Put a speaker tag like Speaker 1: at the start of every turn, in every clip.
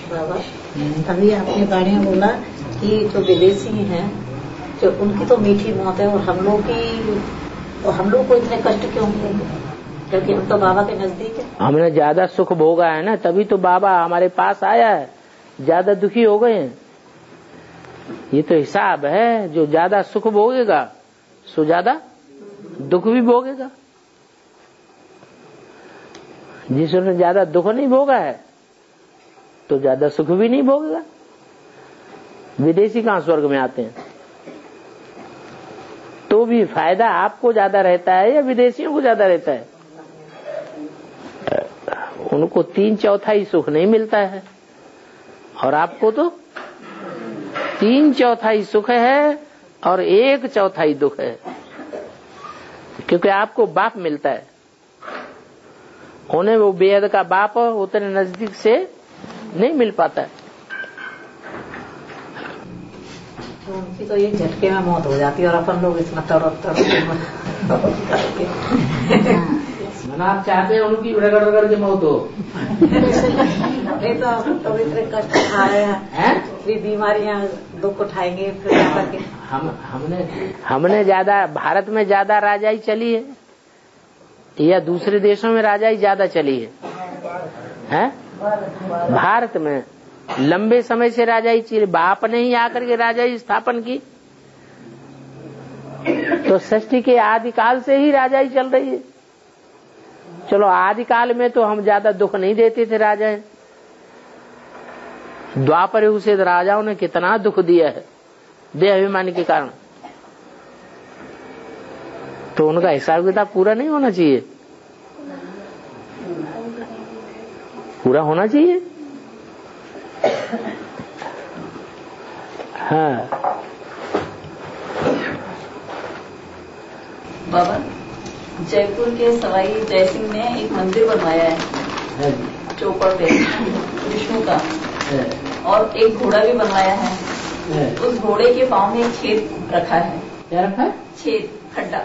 Speaker 1: बाबा, अभी आपने बारे में बोला कि जो विदेशी हैं जो उनकी तो मीठी मौत है और हम लोग को इतने कष्ट क्यों मिलेंगे, क्योंकि हम तो बाबा के नजदीक है।
Speaker 2: हमने ज्यादा सुख भोगा है ना, तभी तो बाबा हमारे पास आया है। ज्यादा दुखी हो गए हैं, ये तो हिसाब है। जो ज्यादा सुख भोगेगा सो ज्यादा दुख भी भोगेगा। जिसने ज्यादा दुख नहीं भोगा है तो ज्यादा सुख भी नहीं भोगेगा। विदेशी कहाँ स्वर्ग में आते हैं? तो भी फायदा आपको ज्यादा रहता है या विदेशियों को ज्यादा रहता है? उनको 3/4 सुख नहीं मिलता है और आपको तो 3/4 सुख है और 1/4 दुख है, क्योंकि आपको बाप मिलता है। उन्हें वो बेहद का बाप उतने नजदीक से नहीं मिल पाता है।
Speaker 1: तो उनकी तो ये झटके में मौत हो जाती है और अपन लोग इसमें तड़प
Speaker 2: आप चाहते हैं उनकी रगड़ रगड़ के मौत हो।
Speaker 1: नहीं तो इतने कष्ट खा रहे हैं, बीमारियां दुख उठाएंगे फिर करके।
Speaker 2: हमने ज्यादा भारत में ज्यादा राजाई चली है या दूसरे देशों में राजाई ज्यादा चली है? भारत में लंबे समय से राजाई चली। बाप ने ही आकर के राजाई स्थापन की, तो सृष्टि के आदिकाल से ही राजाई चल रही है। चलो आदिकाल में तो हम ज्यादा दुख नहीं देते थे राजा। द्वापर युग से राजाओं ने कितना दुख दिया है देह अभिमान के कारण। तो उनका हिसाब किताब पूरा नहीं होना चाहिए? पूरा होना चाहिए। हाँ
Speaker 3: बाबा, जयपुर के सवाई जयसिंह ने एक मंदिर बनवाया है चौपड़ पे विष्णु का, और एक घोड़ा भी बनवाया है। उस घोड़े के पाँव में एक छेद रखा है।
Speaker 2: क्या रखा है?
Speaker 3: छेद, खड्डा।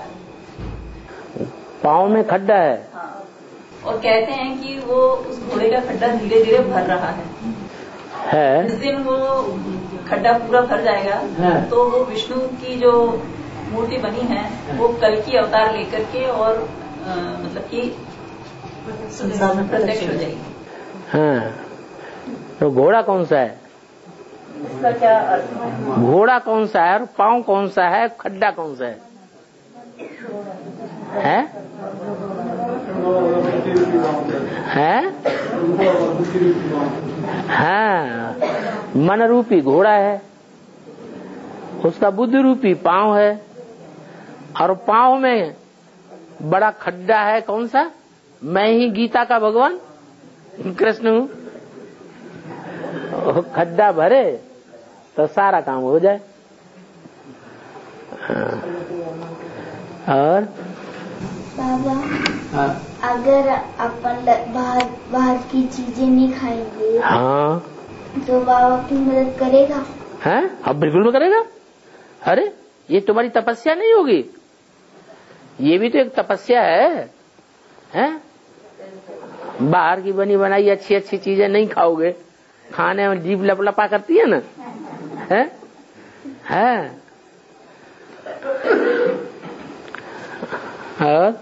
Speaker 2: पाँव में खड्डा है?
Speaker 3: हाँ। और कहते हैं कि वो उस घोड़े का खड्डा धीरे धीरे भर रहा है। जिस दिन वो खड्डा पूरा भर जाएगा तो वो विष्णु की जो मूर्ति बनी है वो कल की अवतार लेकर के और मतलब कि संसार में प्रत्यक्ष हो जाएगी।
Speaker 2: हाँ, तो घोड़ा कौन सा है?
Speaker 3: इसका क्या अर्थ है?
Speaker 2: घोड़ा कौन सा है और पाँव कौन सा है, खड्डा कौन सा है? हाँ, मन रूपी घोड़ा है, उसका बुद्धि रूपी पाँव है, और पाँव में बड़ा खड्डा है। कौन सा? मैं ही गीता का भगवान कृष्ण हूँ। खड्डा भरे तो सारा काम हो जाए। और
Speaker 4: बाबा, अगर अपन बाहर की चीजें नहीं खाएंगे
Speaker 2: हाँ
Speaker 4: तो बाबा की मदद करेगा?
Speaker 2: हैं? अब बिल्कुल में करेगा। अरे ये तुम्हारी तपस्या नहीं होगी? ये भी तो एक तपस्या है, हैं? बाहर की बनी बनाई अच्छी अच्छी चीजें नहीं खाओगे, खाने में जीभ लपलपा करती है ना, है? और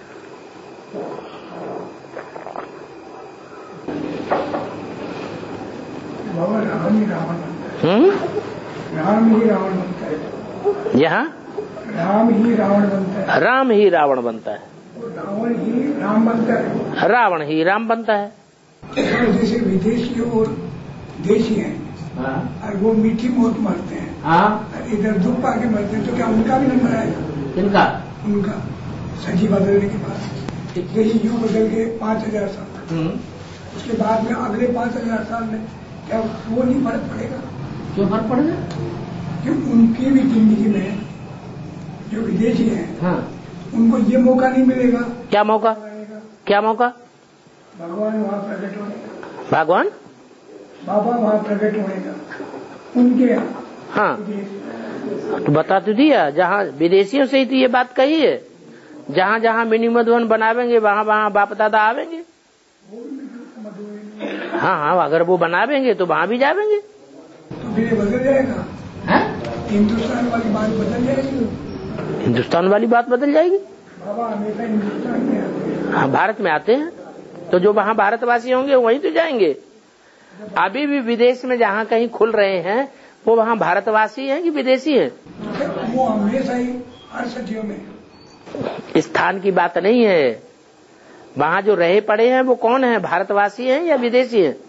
Speaker 5: बाबा राम ही रावण बनता है। राम ही रावण बनता है।
Speaker 2: यहाँ
Speaker 5: राम ही रावण बनता है।
Speaker 2: राम ही रावण बनता है।
Speaker 5: रावण ही राम बनता है।
Speaker 2: रावण ही राम बनता है।
Speaker 5: जैसे विदेशी और देशी हैं, और वो मीठी मौत मरते हैं, इधर दुख पाके मरते हैं, तो क्या उनका भी नंबर आएगा?
Speaker 2: किनका?
Speaker 5: उनका सजी बदलने के बाद। जैसे युग बदल के 5000 साल, उसके बाद में अगले 5000 साल में क्या वो नहीं फर्क पड़ेगा?
Speaker 2: क्यों फर्क पड़ेगा?
Speaker 5: कि उनकी भी जिंदगी में जो विदेशी हैं, उनको ये मौका नहीं मिलेगा।
Speaker 2: क्या मौका? क्या मौका?
Speaker 5: भगवान वहाँ प्रकट होने का।
Speaker 2: भगवान
Speaker 5: बाबा वहाँ प्रकट होने का उनके यहाँ।
Speaker 2: हाँ, तो बता तो दिया। जहाँ विदेशियों से ही तो ये बात कही है, जहाँ जहाँ मिनी मधुबन बनावेंगे वहाँ वहाँ बाप दादा आवेंगे। हाँ, अगर वो बनावेंगे तो वहाँ भी जावेंगे।
Speaker 5: तो फिर ये बदल जाएगा। हिंदुस्तान वाली बात बदल जाएगी।
Speaker 2: हिंदुस्तान वाली बात बदल जाएगी।
Speaker 5: बाबा हमेशा हिंदुस्तान में आते हैं।
Speaker 2: हाँ, भारत में आते हैं, तो जो वहाँ भारतवासी होंगे वहीं तो जाएंगे। अभी भी विदेश में जहाँ कहीं खुल रहे हैं वो वहाँ भारतवासी हैं कि विदेशी हैं?
Speaker 5: वो हमेशा ही हर सदियों में।
Speaker 2: स्थान की बात नहीं है, वहाँ जो रहे पड़े हैं वो कौन है, भारतवासी हैं या विदेशी हैं?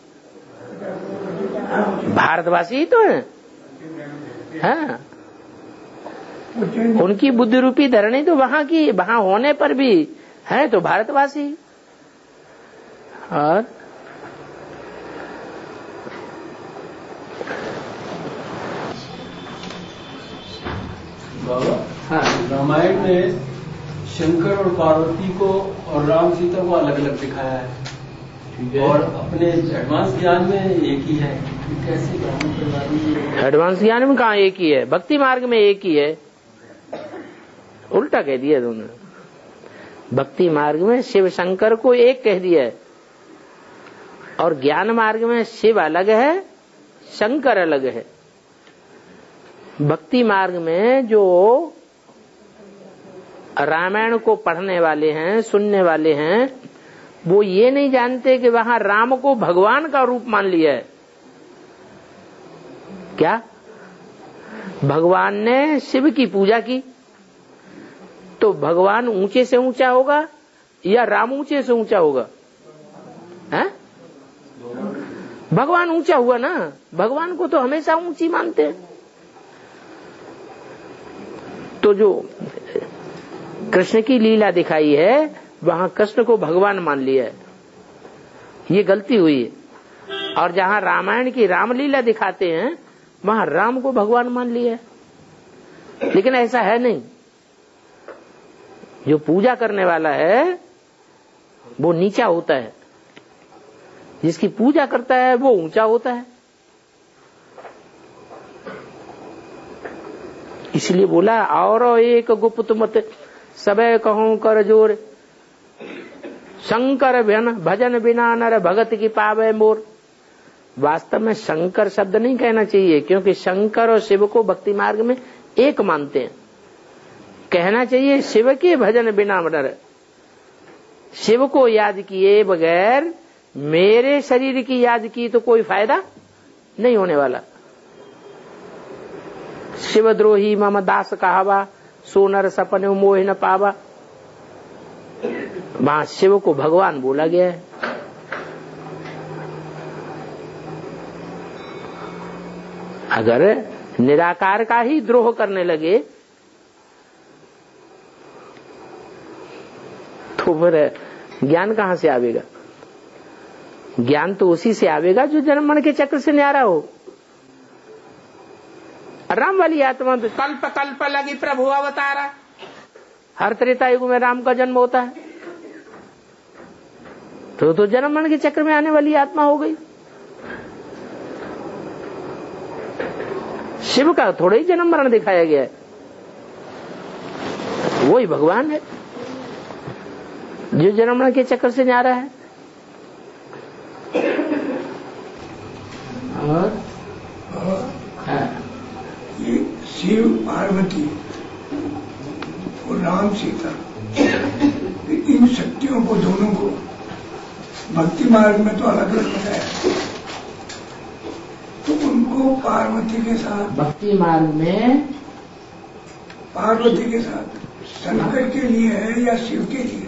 Speaker 2: भारतवासी ही तो हैं। हाँ, उनकी बुद्धि रूपी धरणी तो वहाँ की, वहाँ होने पर भी है तो भारतवासी। और
Speaker 6: बाबा, हाँ, रामायण में शंकर और पार्वती को और राम सीता को अलग अलग दिखाया है, और अपने एडवांस ज्ञान में एक ही है। कैसे ब्राह्मण परिवार?
Speaker 2: एडवांस ज्ञान में कहाँ एक ही है, भक्ति मार्ग में एक ही है। उल्टा कह दिया दोनों। भक्ति मार्ग में शिव शंकर को एक कह दिया है, और ज्ञान मार्ग में शिव अलग है, शंकर अलग है। भक्ति मार्ग में जो रामायण को पढ़ने वाले हैं, सुनने वाले हैं, वो ये नहीं जानते कि वहां राम को भगवान का रूप मान लिया है। क्या भगवान ने शिव की पूजा की तो भगवान ऊंचे से ऊंचा होगा या राम ऊंचे से ऊंचा होगा? है? भगवान ऊंचा हुआ ना, भगवान को तो हमेशा ऊंची मानते हैं। तो जो कृष्ण की लीला दिखाई है वहां कृष्ण को भगवान मान लिया है, ये गलती हुई है। और जहां रामायण की रामलीला दिखाते हैं वहां राम को भगवान मान लिया है, लेकिन ऐसा है नहीं। जो पूजा करने वाला है वो नीचा होता है, जिसकी पूजा करता है वो ऊंचा होता है। इसलिए बोला और एक गुप्त मत सबे कहूं कर जोर, शंकर भजन बिना नर भगत की पावे मोर। वास्तव में शंकर शब्द नहीं कहना चाहिए, क्योंकि शंकर और शिव को भक्ति मार्ग में एक मानते हैं। कहना चाहिए शिव के भजन बिना नर, शिव को याद किए बगैर मेरे शरीर की याद की तो कोई फायदा नहीं होने वाला। शिवद्रोही मम दास कहावा, सोनर सपने मोह न पावा। वहां शिव को भगवान बोला गया है। अगर निराकार का ही द्रोह करने लगे तो फिर ज्ञान कहां से आवेगा? ज्ञान तो उसी से आवेगा जो जन्म मरण के चक्र से न्यारा हो। राम वाली आत्मा तो कल्प कल्प लगी प्रभु अवतारा, हर त्रेता युग में राम का जन्म होता है, तो जन्म मरण के चक्र में आने वाली आत्मा हो गई। शिव का थोड़ा ही जन्म मरण दिखाया गया है, वही भगवान है जो जन्म मरण के चक्र से न्यारा है। और
Speaker 5: ये शिव पार्वती और राम सीता, इन शक्तियों को दोनों को भक्ति मार्ग में तो अलग अलग बताया, तो उनको पार्वती के साथ,
Speaker 2: भक्ति मार्ग में
Speaker 5: पार्वती के साथ शंकर के लिए है या शिव के लिए?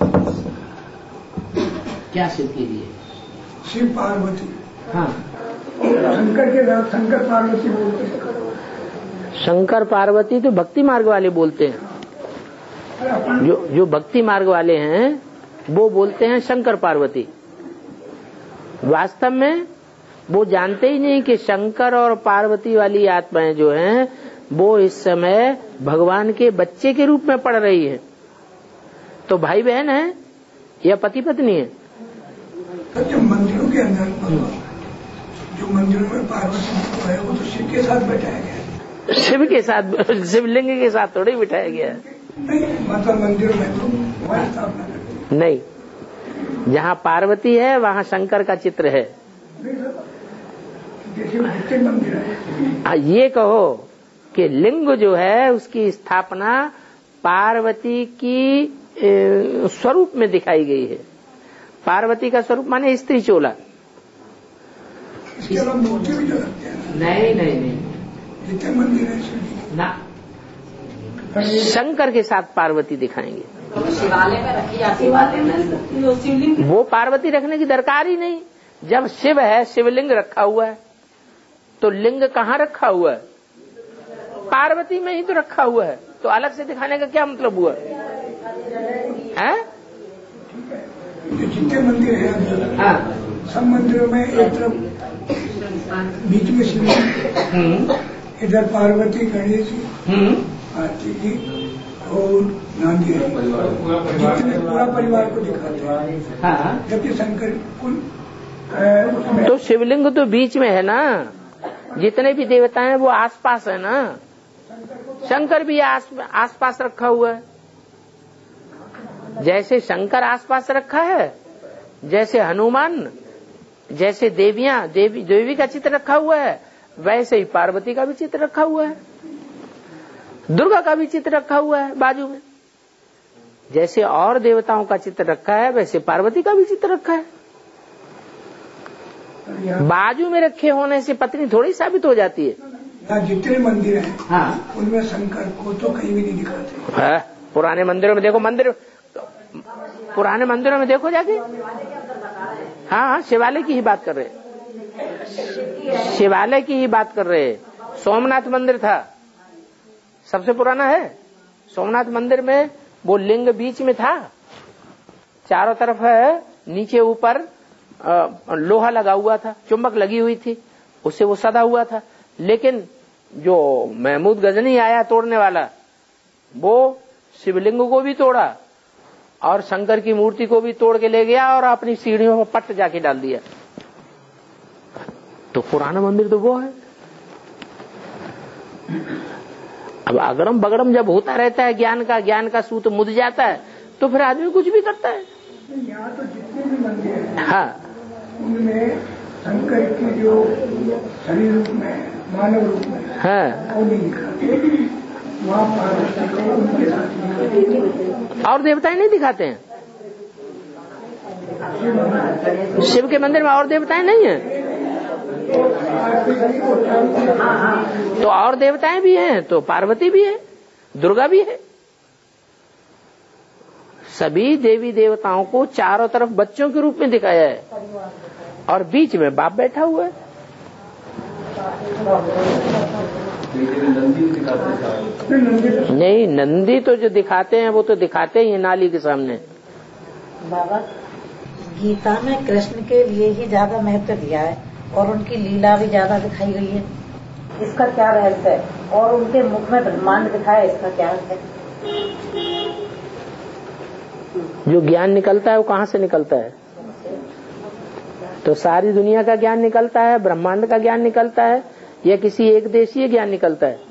Speaker 2: क्या शिव के लिए?
Speaker 5: शिव पार्वती।
Speaker 2: हाँ,
Speaker 5: शंकर के साथ शंकर पार्वती बोलते हैं।
Speaker 2: शंकर पार्वती तो भक्ति मार्ग वाले बोलते हैं। जो भक्ति मार्ग वाले हैं वो बोलते हैं शंकर पार्वती। वास्तव में वो जानते ही नहीं कि शंकर और पार्वती वाली आत्माएं जो हैं वो इस समय भगवान के बच्चे के रूप में पढ़ रही है। तो भाई बहन है या पति पत्नी है?
Speaker 5: जो मंदिरों के अंदर, जो मंदिरों में पार्वती है वो तो शिव के साथ बैठाया गया है।
Speaker 2: शिव के साथ, शिवलिंग के साथ थोड़ी बिठाया गया है।
Speaker 5: नहीं, मतलब मंदिरों में तो स्थापना
Speaker 2: नहीं, जहाँ पार्वती है वहाँ शंकर का चित्र है। ये कहो कि लिंग जो है उसकी स्थापना पार्वती की स्वरूप में दिखाई गई है। पार्वती का स्वरूप माने स्त्री चोला। नहीं
Speaker 5: जितने मंदिर है
Speaker 2: ना, शंकर के साथ पार्वती दिखाएंगे।
Speaker 1: शिवालय में रखी जाती है
Speaker 2: वो पार्वती रखने की दरकार ही नहीं। जब शिव है, शिवलिंग रखा हुआ है, तो लिंग कहाँ रखा हुआ है? पार्वती में ही तो रखा हुआ है। तो अलग से दिखाने का क्या मतलब हुआ है?
Speaker 5: जितने मंदिर है सब मंदिरों में एक तरफ बीच में शिवलिंग, इधर पार्वती, गणेश जी, आरती जी और नांदी जितने पूरा परिवार को दिखाते हैं। जबकि शंकर कुल
Speaker 2: तो शिवलिंग तो बीच में है ना। जितने भी देवता हैं वो आसपास है ना। शंकर भी आसपास रखा हुआ है। जैसे शंकर आसपास रखा है, जैसे हनुमान, जैसे देवी का चित्र रखा हुआ है, वैसे ही पार्वती का भी चित्र रखा हुआ है। दुर्गा का भी चित्र रखा हुआ है बाजू में। जैसे और देवताओं का चित्र रखा है, वैसे पार्वती का भी चित्र रखा है। बाजू में रखे होने से पत्नी थोड़ी साबित हो जाती है।
Speaker 5: जितने मंदिर हैं उनमें शंकर को तो कहीं भी नहीं दिखाते।
Speaker 2: पुराने मंदिरों में देखो, पुराने मंदिरों में देखो जाके। हाँ, शिवालय की ही बात कर रहे, शिवालय की ही बात कर रहे। सोमनाथ मंदिर था, सबसे पुराना है। सोमनाथ मंदिर में वो लिंग बीच में था, चारों तरफ है, नीचे ऊपर लोहा लगा हुआ था, चुंबक लगी हुई थी, उससे वो सदा हुआ था। लेकिन जो महमूद गजनी आया तोड़ने वाला, वो शिवलिंग को भी तोड़ा और शंकर की मूर्ति को भी तोड़ के ले गया और अपनी सीढ़ियों में पट जाके डाल दिया। तो पुराना मंदिर तो वो है। अब अगड़म बगड़म जब होता रहता है ज्ञान का सूत मुद जाता है, तो फिर आदमी कुछ भी करता है।
Speaker 5: यहाँ तो जितने भी मंदिर हैं,
Speaker 2: हाँ,
Speaker 5: उनमें शंकर की जो शरीर रूप में, मानव रूप में,
Speaker 2: हाँ,
Speaker 5: वो नहीं दिखाते। वहाँ पार्वती को उनके साथ
Speaker 2: और देवताएं नहीं दिखाते हैं। शिव के मंदिर में और देवताएं नहीं है, तो और देवताएं भी हैं, तो पार्वती भी है, दुर्गा भी है। सभी देवी देवताओं को चारों तरफ बच्चों के रूप में दिखाया है और बीच में बाप बैठा हुआ है। नहीं, नंदी तो जो दिखाते हैं वो तो दिखाते ही नाली के सामने।
Speaker 1: बाबा, गीता में कृष्ण के लिए ही ज्यादा महत्व दिया है और उनकी लीला भी ज्यादा दिखाई गई है। इसका क्या रहस्य है? और उनके मुख में ब्रह्मांड दिखाया, इसका क्या है?
Speaker 2: जो ज्ञान निकलता है वो कहाँ से निकलता है? तो सारी दुनिया का ज्ञान निकलता है, ब्रह्मांड का ज्ञान निकलता है, या किसी एक देशीय ज्ञान निकलता है?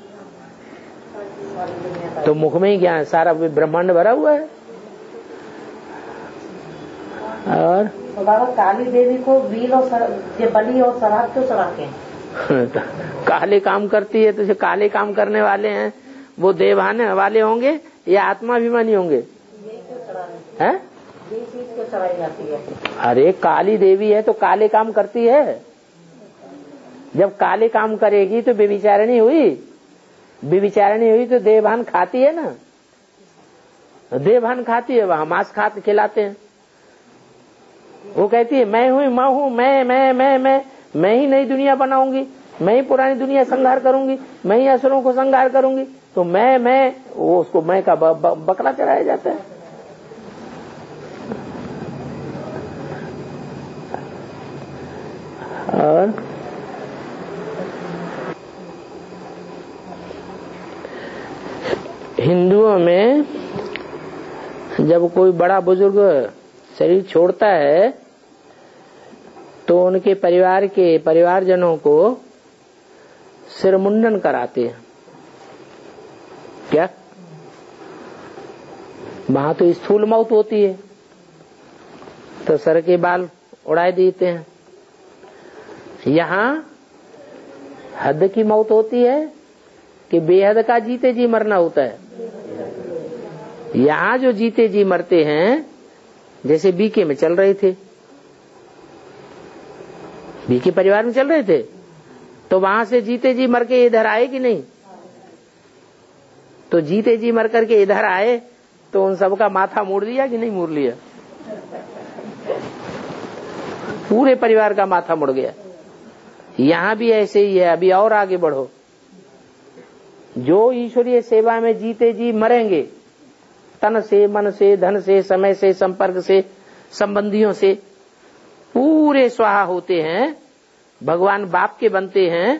Speaker 2: तो मुख में ही ज्ञान, सारा ब्रह्मांड भरा हुआ है। और
Speaker 1: तो बाबा, काली देवी को बील और बलि और शराब क्यों चढ़ाते हैं?
Speaker 2: काले काम करती है, तो जो काले काम करने वाले हैं वो देवाने वाले होंगे या आत्माभिमानी होंगे? हैं?
Speaker 1: ये चीज क्यों चढ़ाई जाती है?
Speaker 2: अरे काली देवी है तो काले काम करती है। जब काले काम करेगी तो व्यभिचारिणी हुई, व्यभिचारिणी हुई तो देवभान खाती है ना, देवभान खाती है, वहां मांस खिलाते हैं। वो कहती है मैं हूँ, मैं ही नई दुनिया बनाऊंगी, मैं ही पुरानी दुनिया संहार करूंगी, मैं ही असुरों को संहार करूंगी। तो मैं वो उसको मैं का बकरा चढ़ाया जाता है। और हिंदुओं में जब कोई बड़ा बुजुर्ग शरीर छोड़ता है तो उनके परिवारजनों को सिरमुंडन कराते हैं। क्या? वहां तो स्थूल मौत होती है, तो सर के बाल उड़ाए देते हैं। यहाँ हद की मौत होती है कि बेहद का जीते जी मरना होता है। यहाँ जो जीते जी मरते हैं, जैसे बीके में चल रहे थे, बीके परिवार में चल रहे थे, तो वहां से जीते जी मर के इधर आए कि नहीं? तो जीते जी मर करके इधर आए तो उन सबका माथा मोड़ लिया कि नहीं मोड़ लिया? पूरे परिवार का माथा मुड़ गया। यहाँ भी ऐसे ही है। अभी और आगे बढ़ो। जो ईश्वरीय सेवा में जीते जी मरेंगे, तन से, मन से, धन से, समय से, संपर्क से, संबंधियों से पूरे स्वाहा होते हैं, भगवान बाप के बनते हैं,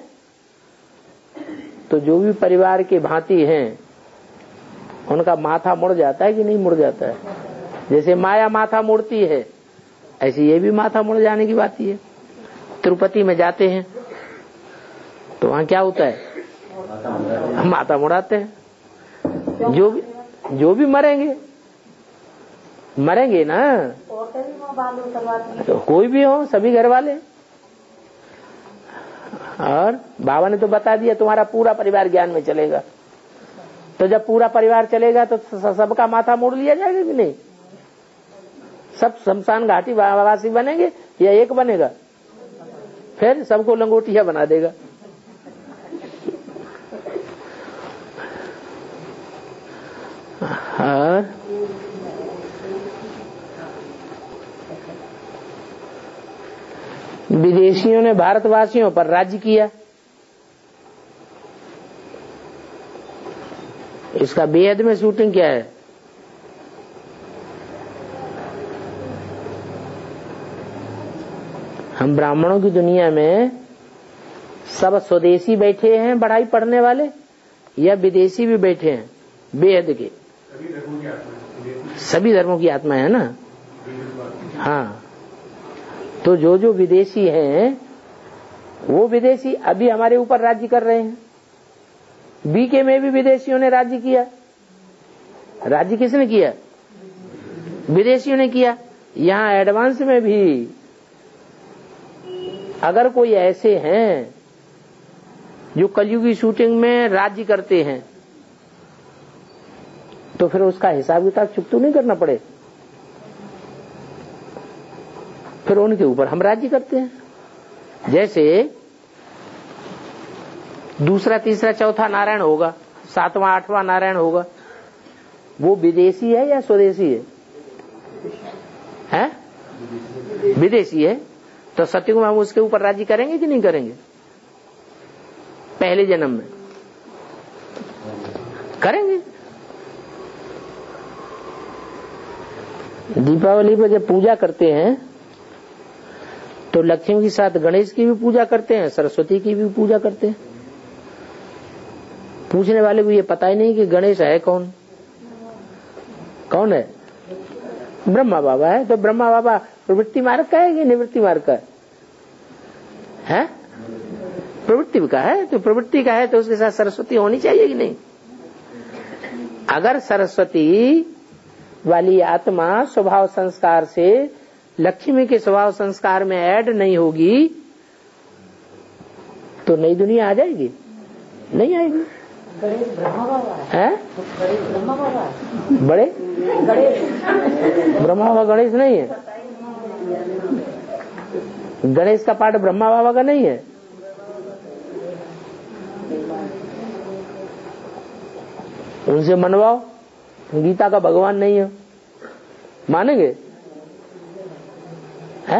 Speaker 2: तो जो भी परिवार के भांति हैं उनका माथा मुड़ जाता है कि नहीं मुड़ जाता है? जैसे माया माथा मुड़ती है, ऐसे ये भी माथा मुड़ जाने की बात है। तिरुपति में जाते हैं तो वहां क्या होता है? माथा मुड़ाते हैं। जो भी मरेंगे ना, तो कोई भी हो, सभी घर वाले। और बाबा ने तो बता दिया तुम्हारा पूरा परिवार ज्ञान में चलेगा। तो जब पूरा परिवार चलेगा तो सबका माथा मोड़ लिया जाएगा कि नहीं? सब शमशान घाटी वासी बनेंगे या एक बनेगा? फिर सबको लंगोटिया बना देगा। और विदेशियों ने भारतवासियों पर राज्य किया। इसका बेहद में शूटिंग क्या है? हम ब्राह्मणों की दुनिया में सब स्वदेशी बैठे हैं पढ़ाई पढ़ने वाले, या विदेशी भी बैठे हैं बेहद के? सभी धर्मों की आत्मा है ना। हाँ, तो जो विदेशी हैं वो विदेशी अभी हमारे ऊपर राज्य कर रहे हैं। बीके में भी विदेशियों ने राज्य किया। राज्य किसने किया? विदेशियों ने किया। यहाँ एडवांस में भी अगर कोई ऐसे हैं जो कलयुगी शूटिंग में राज्य करते हैं, तो फिर उसका हिसाब किताब चुकता नहीं करना पड़े। फिर उनके ऊपर हम राज्य करते हैं। जैसे दूसरा, तीसरा, चौथा नारायण होगा, सातवां, आठवां नारायण होगा, वो विदेशी है या स्वदेशी है? हैं? विदेशी है। तो सत्युग में हम उसके ऊपर राज्य करेंगे कि नहीं करेंगे? पहले जन्म में करेंगे। दीपावली पर जब पूजा करते हैं तो लक्ष्मी के साथ गणेश की भी पूजा करते हैं, सरस्वती की भी पूजा करते हैं। पूछने वाले को ये पता ही नहीं कि गणेश है कौन। कौन है? ब्रह्मा बाबा है। तो ब्रह्मा बाबा प्रवृत्ति मार्ग का है कि निवृत्ति मार्ग का है? प्रवृत्ति का है। तो प्रवृत्ति का है तो उसके साथ सरस्वती होनी चाहिए कि नहीं? अगर सरस्वती वाली आत्मा स्वभाव संस्कार से लक्ष्मी के स्वभाव संस्कार में ऐड नहीं होगी तो नई दुनिया आ जाएगी? नहीं आएगी।
Speaker 1: गणेश ब्रह्मा बाबा
Speaker 2: है?
Speaker 1: गणेश ब्रह्मा बाबा
Speaker 2: बड़े
Speaker 1: गणेश
Speaker 2: ब्रह्मा बाबा गणेश नहीं है। गणेश का पाठ ब्रह्मा बाबा का नहीं है। उनसे मनवाओ, गीता का भगवान नहीं है, मानेंगे? है?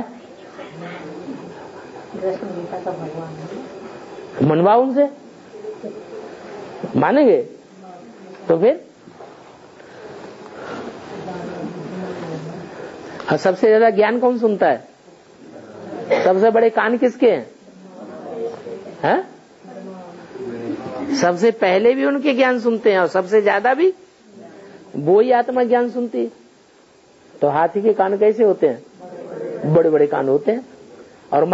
Speaker 1: कृष्ण गीता का भगवान है।
Speaker 2: मनवाओ उनसे, मानेंगे? तो फिर सबसे ज्यादा ज्ञान कौन सुनता है? सबसे बड़े कान किसके हैं? है? सबसे पहले भी उनके ज्ञान सुनते हैं और सबसे ज्यादा भी वो ही आत्मा ज्ञान सुनती है। तो हाथी के कान कैसे होते हैं? बड़े बड़े कान होते हैं। और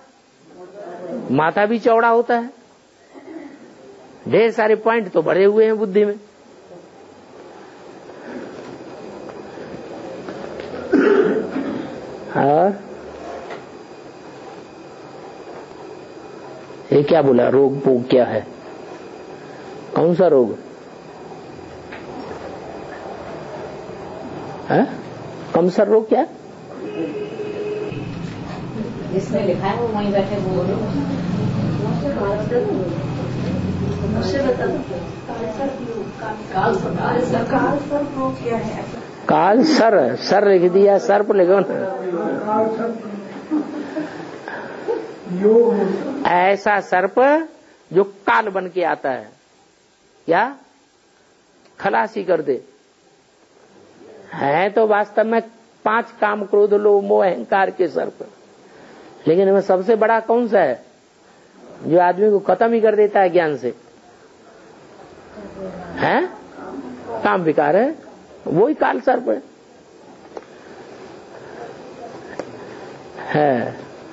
Speaker 2: माथा भी चौड़ा होता है। ढेर सारे पॉइंट तो भरे हुए हैं बुद्धि में। और ये क्या बोला, रोग पोग क्या है, कौन सा रोग है? कमसर रोग क्या?
Speaker 1: जिसमें लिखा है वो वहीं बैठे बोलो।
Speaker 2: काल सर लिख दिया, सर्प लिखो ना। ऐसा सर्प जो काल बन के आता है, क्या खलासी कर दे। है तो वास्तव में 5 काम क्रोध लोभ मोह अहंकार के सर्प, लेकिन इनमें सबसे बड़ा कौन सा है जो आदमी को खत्म ही कर देता है ज्ञान से? है काम विकार है, वही काल सर्प है।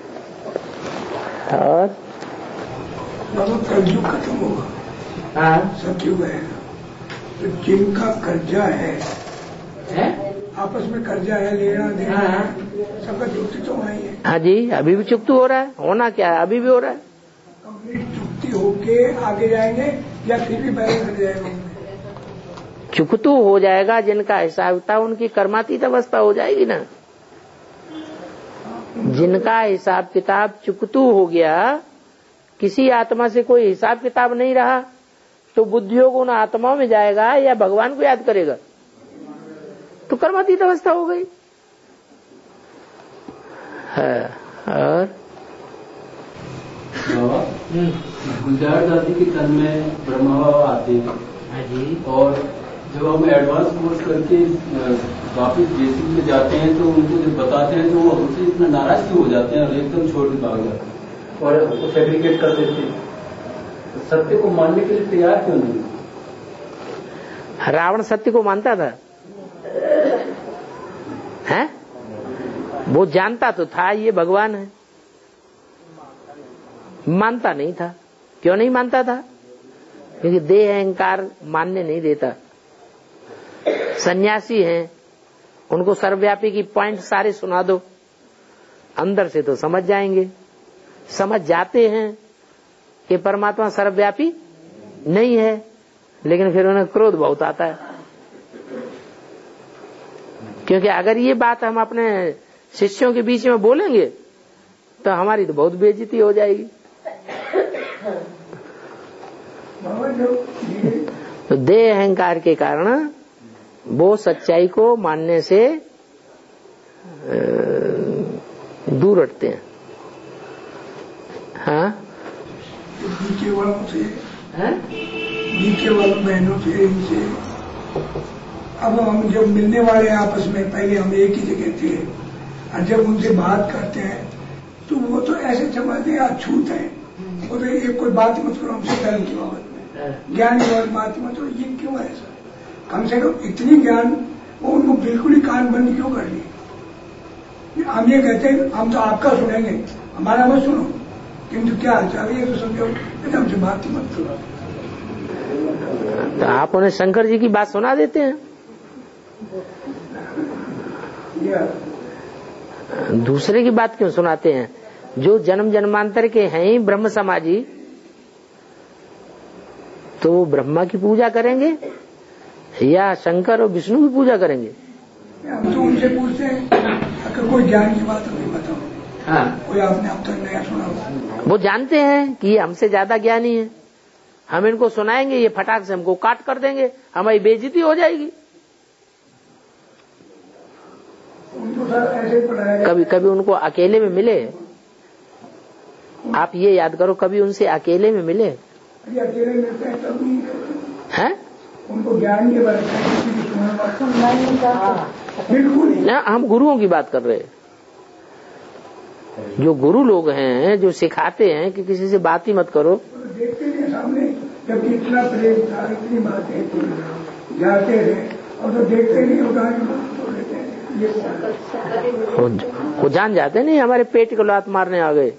Speaker 2: और
Speaker 5: कलयुग खत्म होगा,
Speaker 2: हाँ
Speaker 5: सतयुग है, तो जिनका कर्जा है आपस में कर्जा है, लेना देना है, सबका चुक्ति तो होना ही है।
Speaker 2: हाँ जी, अभी भी चुक्ति हो रहा है, होना क्या है, अभी भी हो रहा है।
Speaker 5: कंप्लीट चुक्ति होके आगे जाएंगे या फिर भी बैलेंस कर जाएगा?
Speaker 2: चुकतू हो जाएगा, जिनका हिसाब था उनकी कर्मातीत अवस्था हो जाएगी ना। जिनका हिसाब किताब चुकतू हो गया, किसी आत्मा से कोई हिसाब किताब नहीं रहा, तो बुद्धियोग उन आत्माओं में जाएगा या भगवान को याद करेगा? तो कर्मातीत अवस्था हो गई है। और
Speaker 6: गुलजार दादी के तन में ब्रह्मा बाबा आते हैं और जब हम एडवांस कोर्स करके वापिस बेसिक में जाते हैं तो उनको जब बताते हैं तो वो हमसे इतना नाराज क्यों हो जाते हैं और एकदम छोड़ के भाग जाते हैं और उसको फैब्रिकेट कर देते हैं। तो सत्य को मानने के लिए तैयार क्यों नहीं?
Speaker 2: रावण सत्य को मानता था, हैं? वो जानता तो था ये भगवान है, मानता नहीं था। क्यों नहीं मानता था? क्योंकि देह अहंकार मानने नहीं देता। सन्यासी हैं, उनको सर्वव्यापी की पॉइंट सारे सुना दो, अंदर से तो समझ जाएंगे। समझ जाते हैं कि परमात्मा सर्वव्यापी नहीं है, लेकिन फिर उन्हें क्रोध बहुत आता है। क्योंकि अगर ये बात हम अपने शिष्यों के बीच में बोलेंगे तो हमारी तो बहुत बेइज्जती हो जाएगी। तो देह अहंकार के कारण वो सच्चाई को मानने से दूर हटते हैं। हाँ,
Speaker 5: नीचे वालों से, नीचे वालों बहनों से, इनसे अब हम जब मिलने वाले आपस में, पहले हम एक ही जगह थे, और जब उनसे बात करते हैं तो वो तो ऐसे समझते हैं आप छूत है, वो तो एक कोई बात मत करो हमसे धर्म की बाबत में, ज्ञान की बात मत करो। ये क्यों है ऐसा? कम से कम इतनी ज्ञान, वो उनको बिल्कुल ही कान बंद क्यों कर ली? हम ये कहते हैं हम तो आपका सुनेंगे, हमारा मत सुनो, किंतु क्या हालचाल है तो समझो, हमसे बात मत करो।
Speaker 2: तो आप उन्हें शंकर जी की बात सुना देते हैं, दूसरे की बात क्यों सुनाते हैं? जो जन्म जन्मांतर के हैं ही ब्रह्म समाजी, तो वो ब्रह्मा की पूजा करेंगे या शंकर और विष्णु की पूजा करेंगे?
Speaker 5: हम तो उनसे पूछते हैं अगर कोई ज्ञान की बात हमें बताओ। हाँ, कोई आपने अब तक नया सुना हो?
Speaker 2: वो जानते हैं कि ये हमसे ज्यादा ज्ञानी है, हम इनको सुनाएंगे, ये फटाक से हमको काट कर देंगे, हमारी बेइज्जती हो जाएगी। कभी कभी उनको अकेले में मिले, आप ये याद करो, कभी उनसे अकेले में मिले
Speaker 5: अकेले मिलते हैं तब नहीं
Speaker 2: हैं?
Speaker 5: उनको ज्ञान के बारे में बिल्कुल
Speaker 2: ना, हम गुरुओं की बात कर रहे हैं। जो गुरु लोग हैं, जो सिखाते हैं कि किसी से बात ही मत करो,
Speaker 5: देखते हैं सामने, जब इतना प्रेम था, इतनी बातें जाते रहे और तो देखते नहीं होगा,
Speaker 2: वो जान जाते नहीं हमारे पेट को लात मारने आ गए।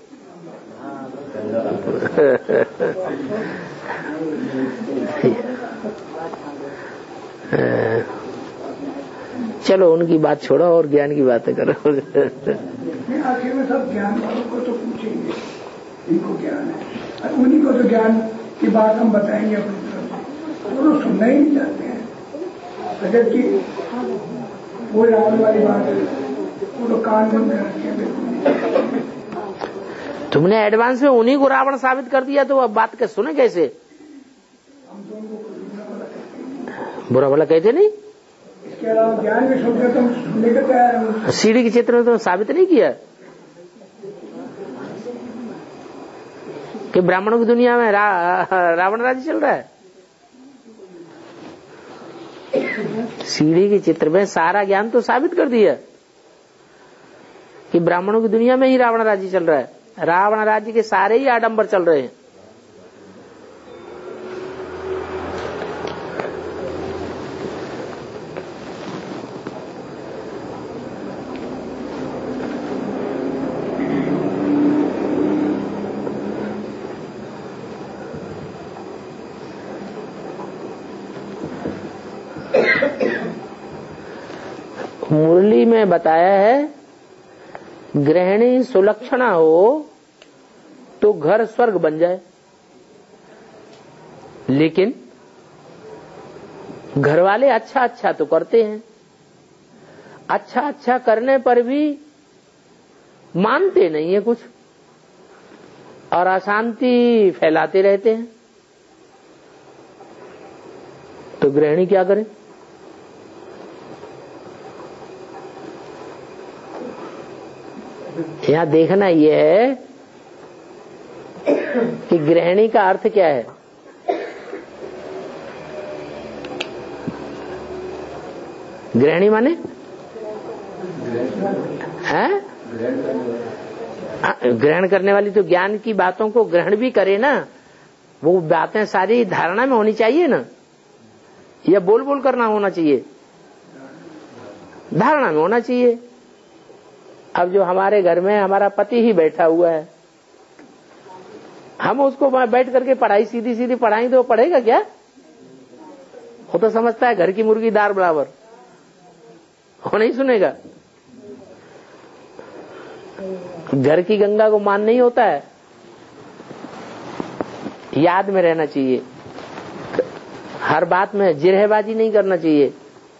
Speaker 2: चलो उनकी बात छोड़ो और ज्ञान की बातें करो।
Speaker 5: आखिर में सब ज्ञान वालों को तो पूछेंगे, इनको ज्ञान है, उन्हीं को तो ज्ञान की बात हम बताएंगे अपनी तरफ से, वो तो सुनना ही नहीं चाहते हैं। अगर कि वो रावण वाली बात है, वो तो कान बंद कर रखे हैं।
Speaker 2: तुमने एडवांस में उन्हीं को रावण साबित कर दिया, तो अब बात के सुने कैसे?
Speaker 5: हम तो उनको
Speaker 2: बुरा भला कहते नहीं।
Speaker 5: इसके अलावा ज्ञान भी सुनते तो हम सुनने का तैयार है।
Speaker 2: सीढ़ी के चित्र में तो साबित नहीं किया कि ब्राह्मणों की दुनिया में रावण राज्य चल रहा है। सीढ़ी के चित्र में सारा ज्ञान तो साबित कर दिया कि ब्राह्मणों की दुनिया में ही रावण राज्य चल रहा है। रावण राज्य के सारे ही आडंबर चल रहे हैं। मुरली में बताया है, गृहिणी सुलक्षणा हो तो घर स्वर्ग बन जाए, लेकिन घर वाले अच्छा अच्छा तो करते हैं, अच्छा अच्छा करने पर भी मानते नहीं है कुछ और अशांति फैलाते रहते हैं। तो गृहिणी क्या करे? यहां देखना यह है कि गृहिणी का अर्थ क्या है। गृहिणी माने हैं? ग्रहण करने वाली तो ज्ञान की बातों को ग्रहण भी करे ना, वो बातें सारी धारणा में होनी चाहिए ना, या बोल बोल करना होना चाहिए, धारणा में होना चाहिए। अब जो हमारे घर में हमारा पति ही बैठा हुआ है, हम उसको बैठ करके पढ़ाई सीधी सीधी पढ़ाएंगे तो वो पढ़ेगा क्या? वो तो समझता है घर की मुर्गी दाल बराबर, वो नहीं सुनेगा। घर की गंगा को मान नहीं होता है। याद में रहना चाहिए, हर बात में जिरहबाजी नहीं करना चाहिए,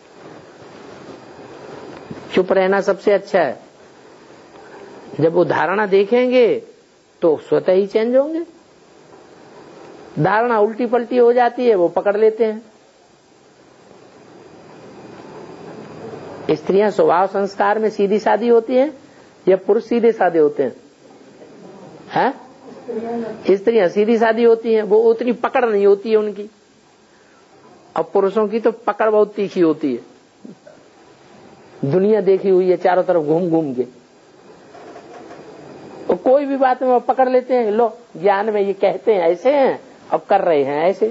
Speaker 2: चुप रहना सबसे अच्छा है। जब वो धारणा देखेंगे तो स्वतः ही चेंज होंगे। धारणा उल्टी पलटी हो जाती है, वो पकड़ लेते हैं। स्त्रियां स्वभाव संस्कार में सीधी सादी होती हैं या पुरुष सीधे सादे होते हैं? स्त्रियां सीधी सादी होती हैं, वो उतनी पकड़ नहीं होती है उनकी, और पुरुषों की तो पकड़ बहुत तीखी होती है। दुनिया देखी हुई है चारों तरफ घूम घूम के, तो कोई भी बात में वो पकड़ लेते हैं। लो ज्ञान में ये कहते हैं ऐसे हैं, अब कर रहे हैं ऐसे।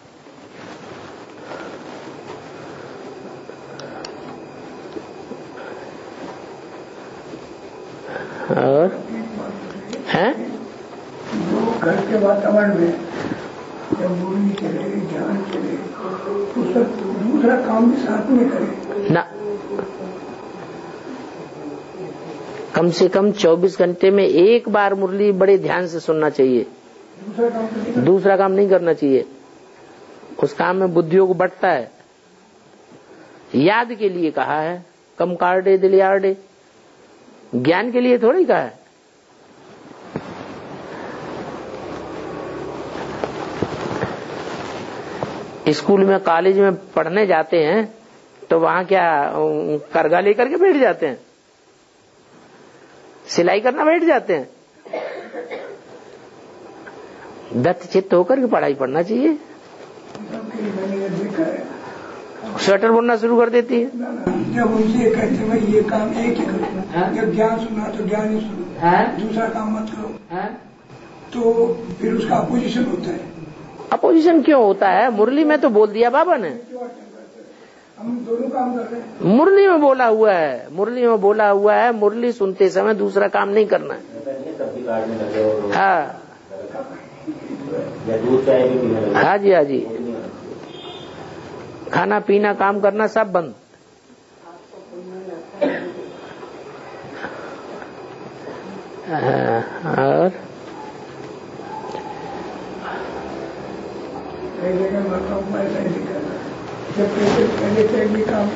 Speaker 2: और हैं
Speaker 5: घर के वातावरण में जब मुरली चले, ज्ञान चले, तो सब दूसरा काम भी साथ में करे
Speaker 2: ना। कम से कम 24 घंटे में एक बार मुरली बड़े ध्यान से सुनना चाहिए, दूसरा काम नहीं करना चाहिए। उस काम में बुद्धियों को बंटता है। याद के लिए कहा है, कम कार्डे दिल यार्डे, ज्ञान के लिए थोड़ी कहा है। स्कूल में कॉलेज में पढ़ने जाते हैं तो वहां क्या करगा लेकर के बैठ जाते हैं, सिलाई करना बैठ जाते हैं? दत्त चित्त होकर के पढ़ाई पढ़ना चाहिए। स्वेटर बुनना शुरू कर देती है।
Speaker 5: जब उनसे कहते हैं ये काम एक ही करो, जब ज्ञान सुनना तो ज्ञान ही सुनो, दूसरा काम मत करो, तो फिर उसका अपोजिशन होता है।
Speaker 2: अपोजिशन क्यों होता है? मुरली में तो बोल दिया बाबा ने,
Speaker 5: हम दोनों काम कर रहे हैं।
Speaker 2: मुरली में बोला हुआ है, मुरली में बोला हुआ है, मुरली सुनते समय दूसरा काम नहीं करना है। हाँ हाँ जी, हाँ जी, खाना पीना काम करना सब बंद। और
Speaker 5: जब पहले चाहिए काम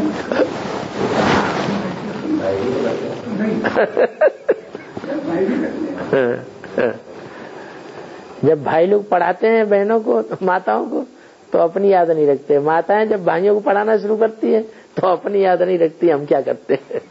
Speaker 2: जब भाई लोग पढ़ाते हैं बहनों को, माताओं को, तो अपनी याद नहीं रखते। माताएं जब भाइयों को पढ़ाना शुरू करती है तो अपनी याद नहीं रखती हम क्या करते हैं।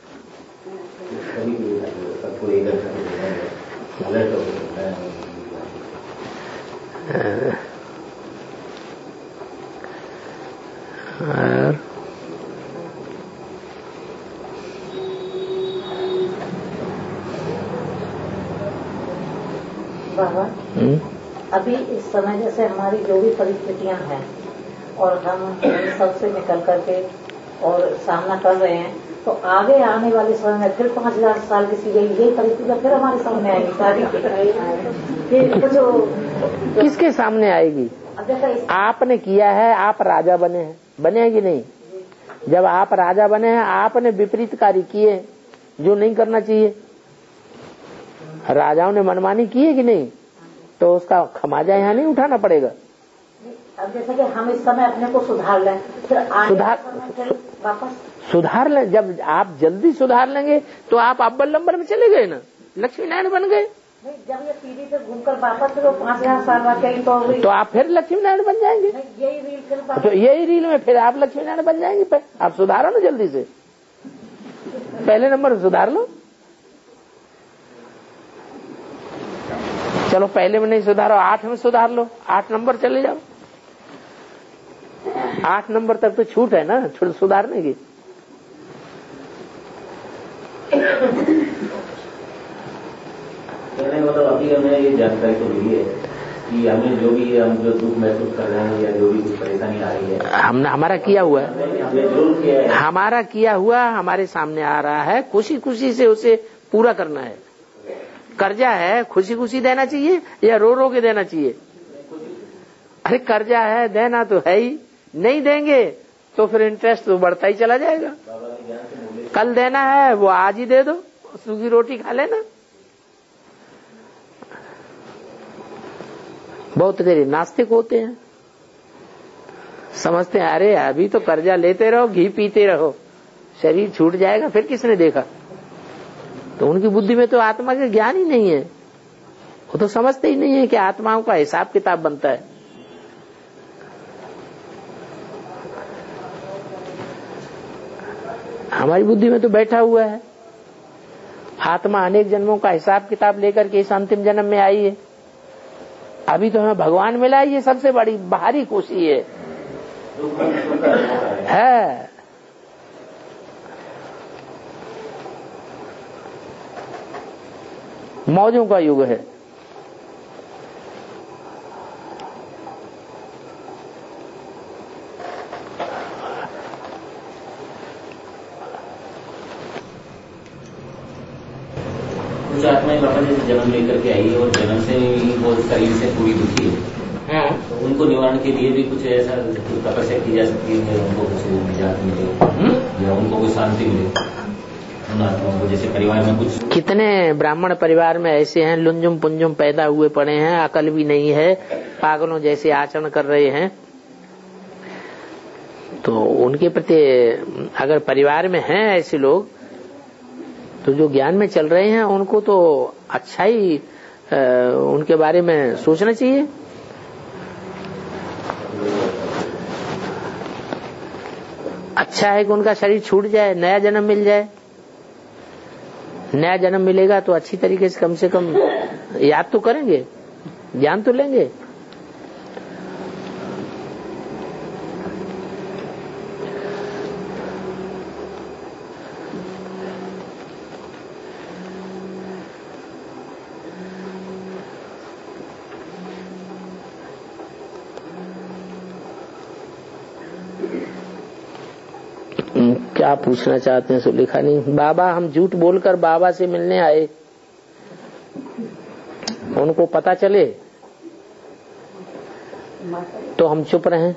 Speaker 1: बाबा, अभी इस समय जैसे हमारी जो भी परिस्थितियां हैं और हम सबसे निकल करके और सामना कर रहे हैं, तो आगे आने वाले समय में फिर 5000 साल की यही परिस्थितियां फिर हमारे सामने आएगी सारी।
Speaker 2: किसके सामने आएगी? आपने किया है, आप राजा बने हैं, बने हैं कि नहीं? जब आप राजा बने हैं, आपने विपरीत कार्य किए जो नहीं करना चाहिए। राजाओं ने मनमानी की है कि नहीं? तो उसका खमाजा यहाँ नहीं उठाना पड़ेगा।
Speaker 1: अब जैसे कि हम इस समय अपने को सुधार लें, फिर वापस
Speaker 2: सुधार लें। जब आप जल्दी सुधार लेंगे तो आप अव्वल नंबर में चले गए ना, लक्ष्मी नारायण बन गए।
Speaker 1: जब ये पीढ़ी से घूमकर वापस तो 5000 साल बाद
Speaker 2: तो आप फिर लक्ष्मी नारायण बन जाएंगे।
Speaker 1: यही रील फिर
Speaker 2: तो यही रील में फिर आप लक्ष्मी नारायण बन जाएंगे। फिर आप सुधारो ना जल्दी से, पहले नंबर में सुधार लो। चलो पहले में नहीं सुधारो, 8 में सुधार लो, 8 नंबर चले जाओ। 8 नंबर तक तो छूट है ना सुधारने की।
Speaker 7: मतलब अभी हमें ये जानकारी तो मिली है कि हमें जो भी हम जो दुख महसूस कर रहे हैं या जो भी कुछ परेशानी आ रही है,
Speaker 2: हमने हमारा किया हुआ है,
Speaker 7: हमने जरूर किया है,
Speaker 2: हमारा किया हुआ हमारे सामने आ रहा है। खुशी खुशी से उसे पूरा करना है। कर्जा है, खुशी खुशी देना चाहिए या रो रो के देना चाहिए? अरे कर्जा है, देना तो है ही, नहीं देंगे तो फिर इंटरेस्ट तो बढ़ता ही चला जाएगा। कल देना है वो आज ही दे दो, सूखी रोटी खा लेना। बहुत तेरे नास्तिक होते हैं, समझते हैं अरे अभी तो कर्जा लेते रहो, घी पीते रहो, शरीर छूट जाएगा, फिर किसने देखा? तो उनकी बुद्धि में तो आत्मा का ज्ञान ही नहीं है। वो तो समझते ही नहीं है कि आत्माओं का हिसाब किताब बनता है। हमारी बुद्धि में तो बैठा हुआ है आत्मा अनेक जन्मों का हिसाब किताब लेकर के इस अंतिम जन्म में आई है। अभी तो हमें भगवान मिला, ये सबसे बड़ी बाहरी खुशी है। मौजों का युग है।
Speaker 7: कुछ आत्माएं बाबा जैसे जन्म लेकर के आई है और जन्म से ही वो शरीर से पूरी दुखी है, तो उनको निवारण के लिए भी कुछ ऐसा तपस्या की जा सकती है, उनको कुछ निजात मिले या उनको कोई शांति मिले उन आत्माओं को। जैसे परिवार में कुछ
Speaker 2: कितने ब्राह्मण परिवार में ऐसे हैं, लुंजुम पुंजुम पैदा हुए पड़े हैं, अकल भी नहीं है, पागलों जैसे आचरण कर रहे हैं। तो उनके प्रति अगर परिवार में हैं ऐसे लोग, तो जो ज्ञान में चल रहे हैं उनको तो अच्छा ही उनके बारे में सोचना चाहिए। अच्छा है कि उनका शरीर छूट जाए, नया जन्म मिल जाए। नया जन्म मिलेगा तो अच्छी तरीके से कम याद तो करेंगे, ज्ञान तो लेंगे। क्या पूछना चाहते हैं सुलेखा नहीं? बाबा हम झूठ बोलकर बाबा से मिलने आए, उनको पता चले तो हम चुप रहें?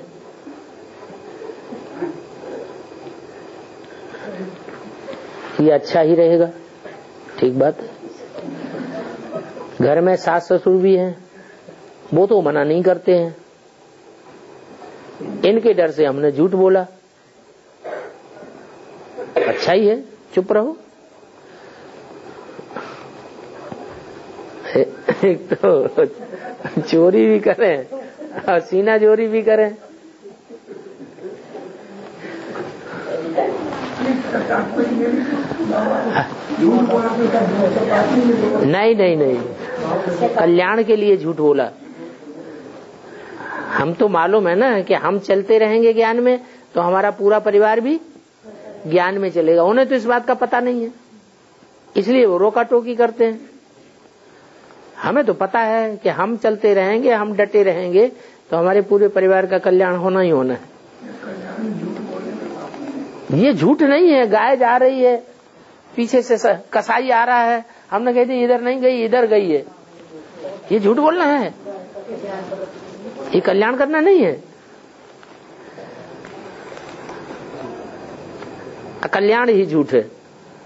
Speaker 2: ये अच्छा ही रहेगा? ठीक बात। घर में सास ससुर भी हैं, वो तो मना नहीं करते हैं, इनके डर से हमने झूठ बोला। अच्छा ही है, चुप रहो। एक तो चोरी भी करें और सीना चोरी भी करें। नहीं नहीं नहीं, कल्याण के लिए झूठ बोला। हम तो मालूम है ना कि हम चलते रहेंगे ज्ञान में तो हमारा पूरा परिवार भी ज्ञान में चलेगा। उन्हें तो इस बात का पता नहीं है, इसलिए वो रोका टोकी करते हैं। हमें तो पता है कि हम चलते रहेंगे, हम डटे रहेंगे तो हमारे पूरे परिवार का कल्याण होना ही होना है। ये झूठ नहीं है। गाय जा रही है, पीछे से कसाई आ रहा है, हमने कह दी इधर नहीं गई इधर गई है, ये झूठ बोलना है, ये कल्याण करना नहीं है। अकल्याण ही झूठ है।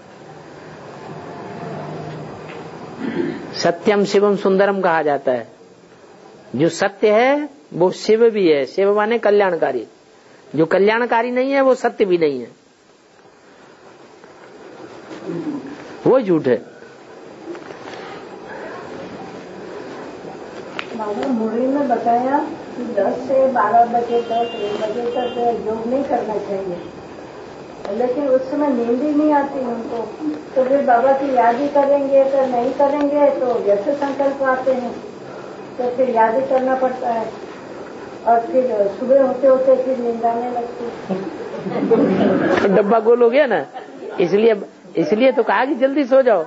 Speaker 2: सत्यम शिवम सुंदरम कहा जाता है। जो सत्य है वो शिव भी है, शिव माने कल्याणकारी। जो कल्याणकारी नहीं है वो सत्य भी नहीं है, वो झूठ है।
Speaker 8: बाबा मुरली में बताया कि 10 से 12 बजे तक 1 बजे तक योग नहीं करना चाहिए, लेकिन उस समय नींद ही नहीं आती उनको, तो फिर बाबा की याद ही करेंगे, तो नहीं करेंगे तो व्यर्थ संकल्प आते हैं, तो फिर याद ही करना पड़ता है और फिर सुबह होते होते फिर नींद आने लगती।
Speaker 2: डब्बा गोल हो गया ना, इसलिए तो कहा कि जल्दी सो जाओ।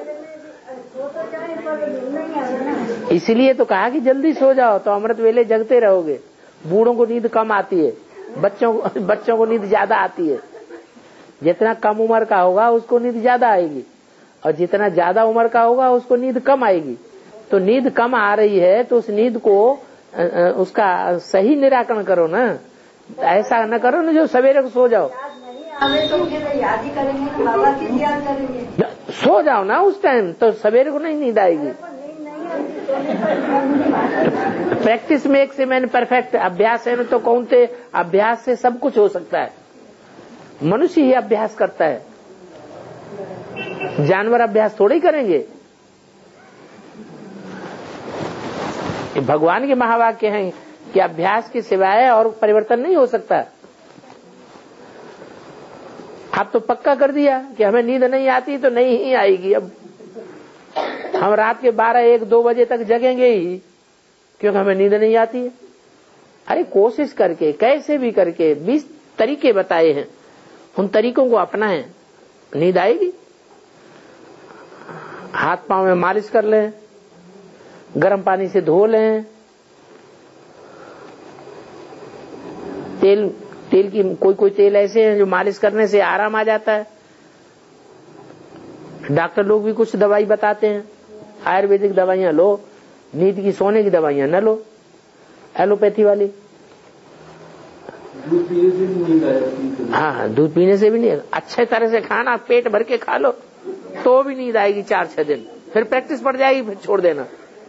Speaker 2: इसलिए तो कहा कि जल्दी सो जाओ तो अमृत वेले जगते रहोगे। बूढ़ों को नींद कम आती है, बच्चों को नींद ज्यादा आती है। जितना कम उम्र का होगा उसको नींद ज्यादा आएगी और जितना ज्यादा उम्र का होगा उसको नींद कम आएगी। तो नींद कम आ रही है तो उस नींद को उसका सही निराकरण करो ना, ऐसा न करो ना जो सवेरे को सो जाओ।
Speaker 8: तो याद ही करेंगे, बाबा की याद करेंगे,
Speaker 2: सो जाओ ना उस टाइम, तो सवेरे को नहीं नींद आएगी। Practice makes a man perfect. अभ्यास है ना तो कौनते अभ्यास से सब कुछ हो सकता है। मनुष्य ही अभ्यास करता है, जानवर अभ्यास थोड़े ही करेंगे। भगवान के महावाक्य हैं कि अभ्यास के सिवाय और परिवर्तन नहीं हो सकता। आप तो पक्का कर दिया कि हमें नींद नहीं आती तो नहीं ही आएगी। अब हम रात के 12-1-2 बजे तक जगेंगे ही, क्योंकि हमें नींद नहीं आती है। अरे कोशिश करके कैसे भी करके 20 तरीके बताए हैं, उन तरीकों को अपनाएं, नींद आएगी। हाथ पांव में मालिश कर लें, गर्म पानी से धो लें, तेल की कोई तेल ऐसे हैं जो मालिश करने से आराम आ जाता है। डॉक्टर लोग भी कुछ दवाई बताते हैं, आयुर्वेदिक दवाइयां लो, नींद की सोने की दवाइयां न लो, एलोपैथी वाली।
Speaker 6: दूध पीने से भी नींद आ जाती है।
Speaker 2: हाँ, दूध पीने से भी नहीं, अच्छे तरह से खाना पेट भर के खा लो तो भी नींद आएगी 4-6 दिन, फिर प्रैक्टिस पड़ जाएगी, फिर छोड़ देना।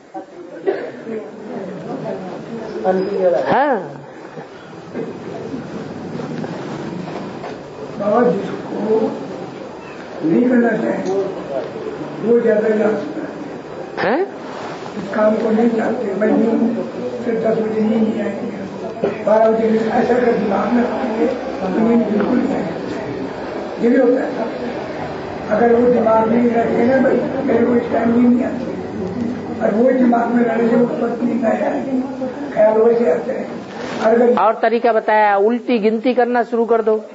Speaker 2: हाँ,
Speaker 5: बाबा जिसको नहीं करना चाहिए वो ज्यादा जानता
Speaker 2: है।
Speaker 5: इस काम को नहीं जानते। मैं फिर 10 बजे नहीं आएंगे, 12 बजे ऐसा कर दिमाग में आएंगे तो नींद बिल्कुल नहीं आएगी। ये भी होता है। अगर वो दिमाग में रखे ना भाई मेरे को इस टाइम नहीं आती, और वो दिमाग में रहने से वो नींद आ जाएगी, ख्याल वैसे आते हैं।
Speaker 2: और तरीका बताया, उल्टी गिनती करना शुरू कर दो,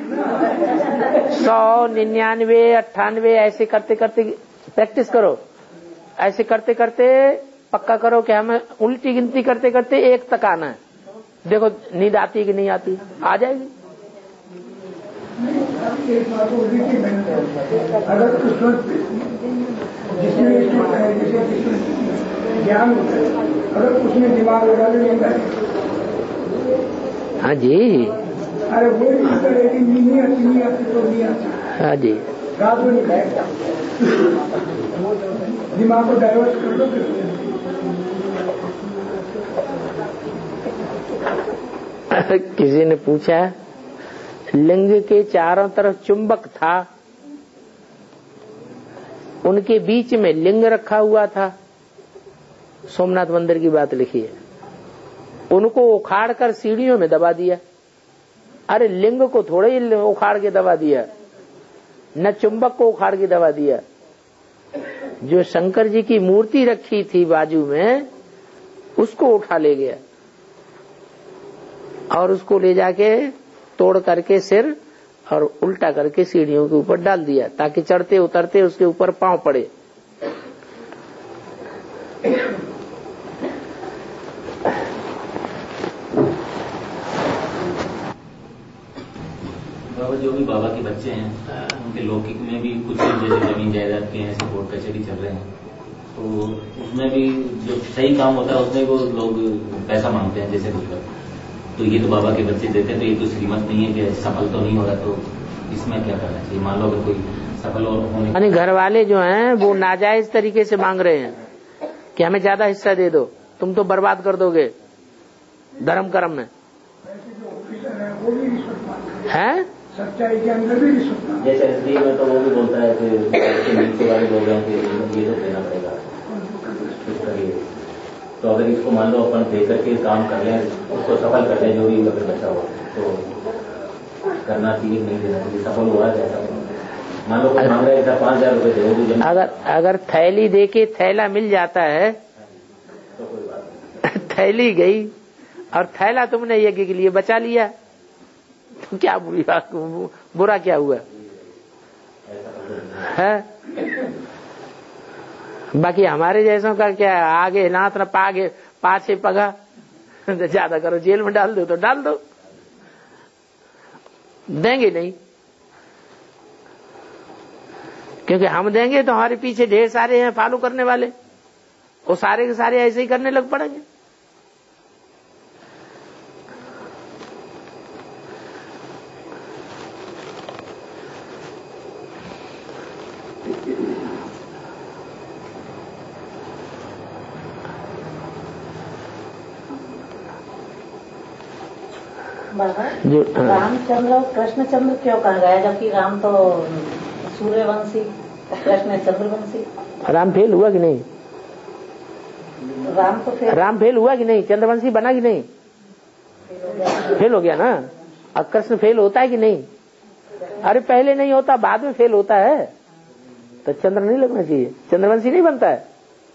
Speaker 2: 100, 99, 98 ऐसे करते करते प्रैक्टिस करो। ऐसे करते करते पक्का करो कि हमें उल्टी गिनती करते करते 1 तक आना है। देखो नींद आती है कि नहीं आती, आ जाएगी।
Speaker 5: एक बात होगी कि अगर उस वक्त जिसमें ज्ञान होता है, अगर उसमें दिमाग लगा लेगा।
Speaker 2: हाँ जी,
Speaker 5: अरे वो नहीं आती तो नहीं आती।
Speaker 2: हाँ जी,
Speaker 5: रात में नहीं दिमाग को डाइवर्ट कर दो।
Speaker 2: किसी ने पूछा लिंग के चारों तरफ चुंबक था, उनके बीच में लिंग रखा हुआ था। सोमनाथ मंदिर की बात लिखी है। उनको उखाड़ कर सीढ़ियों में दबा दिया। अरे लिंग को थोड़े ही उखाड़ के दबा दिया, न चुंबक को उखाड़ के दबा दिया। जो शंकर जी की मूर्ति रखी थी बाजू में, उसको उठा ले गया और उसको ले जाके तोड़ करके सिर और उल्टा करके सीढ़ियों के ऊपर डाल दिया, ताकि चढ़ते उतरते उसके ऊपर पांव पड़े।
Speaker 7: बाबा जो भी बाबा के बच्चे हैं, उनके लौकिक में भी कुछ जैसे जमीन जायदाद के ऐसे कोर्ट कचहरी चल रहे हैं, तो उसमें भी जो सही काम होता है उसमें वो लोग पैसा मांगते हैं जैसे कुछ। तो ये तो बाबा के बच्चे देते हैं, तो ये तो श्रीमत नहीं है कि सफल तो नहीं हो रहा, तो इसमें क्या करना चाहिए? मान लो अगर कोई सफल होने,
Speaker 2: यानी घर वाले जो हैं वो नाजायज तरीके से मांग रहे हैं कि हमें ज्यादा हिस्सा दे दो, तुम तो बर्बाद कर दोगे धर्म कर्म में। हैं
Speaker 5: सच्चाई के अंदर भी रिश्वत।
Speaker 7: जैसे एसडी में तो वो भी बोलता है कि नीचे वाले बोल रहे हैं कि ये तो देना पड़ेगा, तो अगर इसको मान लो अपन दे करके काम कर लें, उसको सफल कर लें, जो भी अगर बचा हो तो करना चाहिए, नहीं देना चाहिए? सफल हुआ कैसा? मान लो कोई मांग रहा है 5,000 रुपए दे,
Speaker 2: अगर थैली दे के थैला मिल जाता है
Speaker 7: तो कोई बात नहीं।
Speaker 2: थैली गई और थैला तुमने यज्ञ के लिए बचा लिया, तो क्या बुरा क्या हुआ है? बाकी हमारे जैसों का क्या, आगे नाथ न पागे पाछे पगा, ज्यादा करो जेल में डाल दो तो डाल दो, देंगे नहीं। क्योंकि हम देंगे तो हमारे पीछे ढेर सारे हैं फॉलो करने वाले, वो सारे के सारे ऐसे ही करने लग पड़ेंगे।
Speaker 1: जो रामचंद्र और कृष्णचंद्र क्यों कहा गया, जबकि राम तो सूर्यवंशी, कृष्ण चंद्रवंशी?
Speaker 2: राम फेल हुआ कि नहीं? राम फेल हुआ कि नहीं? चंद्रवंशी बना कि नहीं? फेल हो गया ना। और कृष्ण फेल होता है कि नहीं? अरे पहले नहीं होता, बाद में फेल होता है, तो चंद्र नहीं लगना चाहिए, चंद्रवंशी नहीं बनता है।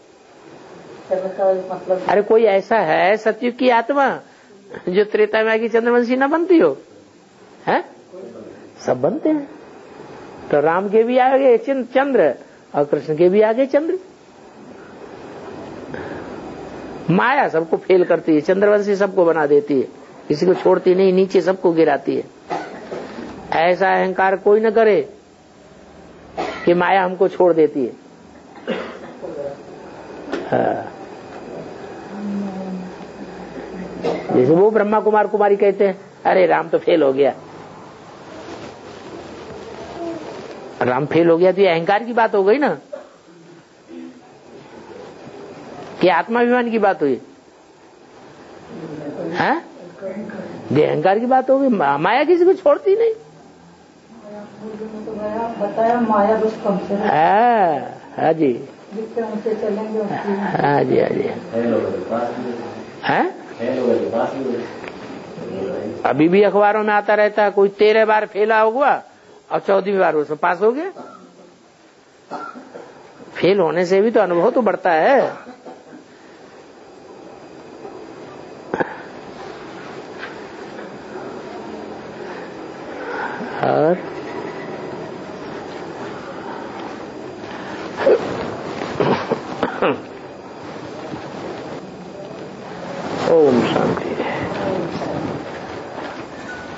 Speaker 1: मतलब
Speaker 2: अरे कोई ऐसा है सतयुग की आत्मा जो त्रेता में की चंद्रवंशी न बनती हो? है सब बनते हैं। तो राम के भी आगे चंद्र और कृष्ण के भी आगे चंद्र। माया सबको फेल करती है, चंद्रवंशी सबको बना देती है, किसी को छोड़ती नहीं, नीचे सबको गिराती है। ऐसा अहंकार कोई न करे कि माया हमको छोड़ देती है। जैसे वो ब्रह्मा कुमार कुमारी कहते हैं, अरे राम तो फेल हो गया, राम फेल हो गया, तो ये अहंकार की बात हो गई ना, कि आत्माभिमान की बात हुई है? ये अहंकार की बात हो गई। माया किसी को छोड़ती नहीं।
Speaker 1: बताया माया रुस्तम से।
Speaker 2: हाँ जी, हाँ जी, हाँ जी। हैं? अभी भी अखबारों में आता रहता है, कोई 13 बार फेला हुआ और 14वीं बार उसमें पास हो गया। फेल होने से भी तो अनुभव तो बढ़ता है। और